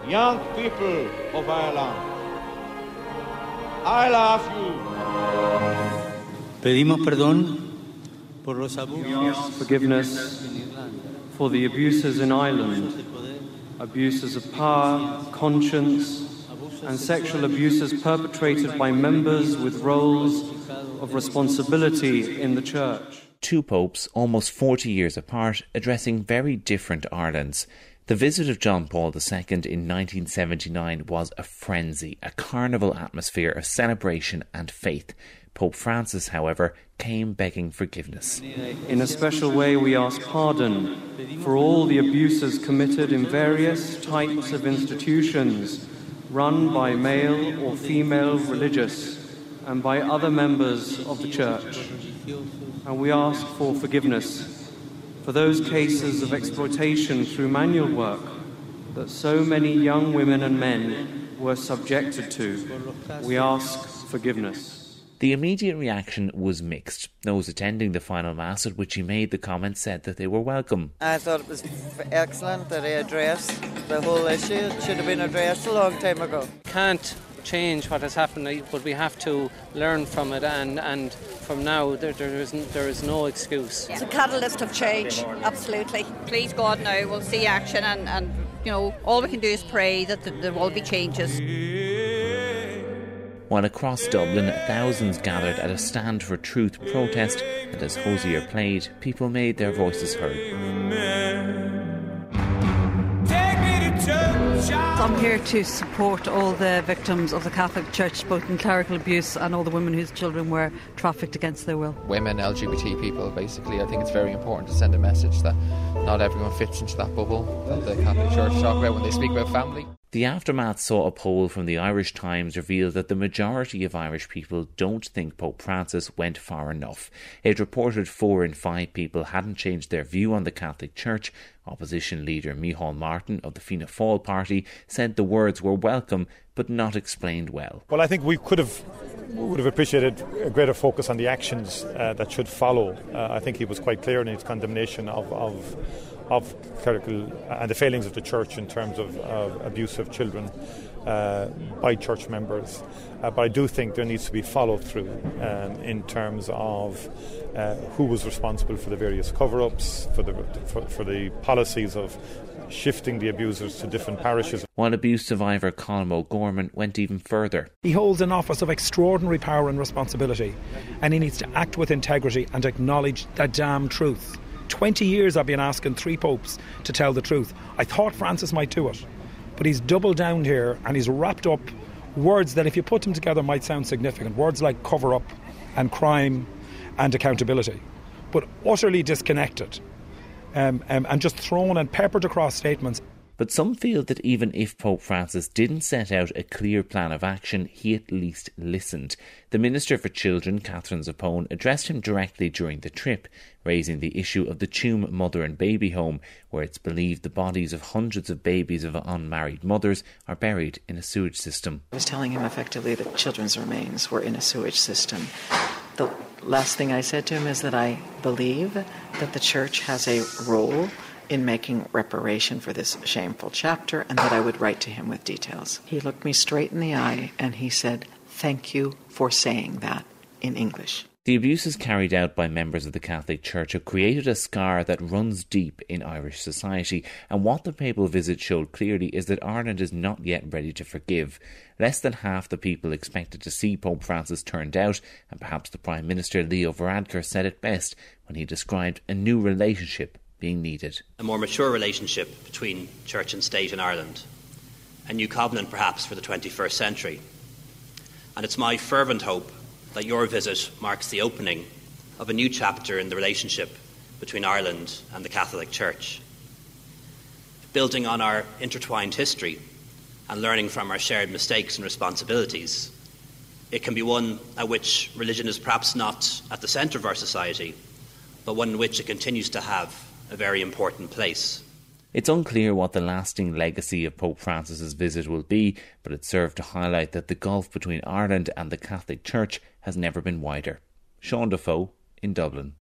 young people of Ireland, I love you. Pedimos perdón por los abusos. Forgiveness for the abuses in Ireland, abuses of power, conscience, and sexual abuses perpetrated by members with roles of responsibility in the Church. Two popes, almost 40 years apart, addressing very different Irelands. The visit of John Paul II in 1979 was a frenzy, a carnival atmosphere of celebration and faith. Pope Francis, however, came begging forgiveness. In a special way, we ask pardon for all the abuses committed in various types of institutions run by male or female religious and by other members of the Church. And we ask for forgiveness for those cases of exploitation through manual work that so many young women and men were subjected to. We ask forgiveness. The immediate reaction was mixed. Those attending the final Mass at which he made the comment said that they were welcome. I thought it was excellent that he addressed the whole issue. It should have been addressed a long time ago. Can't change what has happened, but we have to learn from it, and from now there is no excuse. It's a catalyst of change, absolutely. Please God now we'll see action, and you know, all we can do is pray that there will be changes. While across Dublin, thousands gathered at a Stand for Truth protest, and as Hosier played, people made their voices heard. I'm here to support all the victims of the Catholic Church, both in clerical abuse and all the women whose children were trafficked against their will. Women, LGBT people, basically. I think it's very important to send a message that not everyone fits into that bubble that the Catholic Church talk about when they speak about family. The aftermath saw a poll from the Irish Times reveal that the majority of Irish people don't think Pope Francis went far enough. It reported 4 in 5 people hadn't changed their view on the Catholic Church. Opposition leader Micheál Martin of the Fianna Fáil party said the words were welcome but not explained well. Well, I think we would have appreciated a greater focus on the actions that should follow. I think he was quite clear in his condemnation of clerical and the failings of the Church in terms of abuse of children by church members. But I do think there needs to be follow-through in terms of who was responsible for the various cover-ups, for the policies of shifting the abusers to different parishes. One abuse survivor, Colm O'Gorman, went even further. He holds an office of extraordinary power and responsibility, and he needs to act with integrity and acknowledge the damn truth. 20 years I've been asking 3 popes to tell the truth. I thought Francis might do it, but he's doubled down here and he's wrapped up words that if you put them together might sound significant. Words like cover-up and crime and accountability, but utterly disconnected and just thrown and peppered across statements. But some feel that even if Pope Francis didn't set out a clear plan of action, he at least listened. The Minister for Children, Catherine Zappone, addressed him directly during the trip, raising the issue of the Tuam Mother and Baby Home, where it's believed the bodies of hundreds of babies of unmarried mothers are buried in a sewage system. I was telling him effectively that children's remains were in a sewage system. The last thing I said to him is that I believe that the Church has a role in making reparation for this shameful chapter, and that I would write to him with details. He looked me straight in the eye and he said, "Thank you for saying that," in English. The abuses carried out by members of the Catholic Church have created a scar that runs deep in Irish society, and what the papal visit showed clearly is that Ireland is not yet ready to forgive. Less than half the people expected to see Pope Francis turned out, and perhaps the Prime Minister Leo Varadkar said it best when he described a new relationship being needed. A more mature relationship between Church and State in Ireland. A new covenant perhaps for the 21st century. And it's my fervent hope that your visit marks the opening of a new chapter in the relationship between Ireland and the Catholic Church. Building on our intertwined history and learning from our shared mistakes and responsibilities, it can be one at which religion is perhaps not at the centre of our society, but one in which it continues to have a very important place. It's unclear what the lasting legacy of Pope Francis's visit will be, but it served to highlight that the gulf between Ireland and the Catholic Church has never been wider. Sean Defoe in Dublin.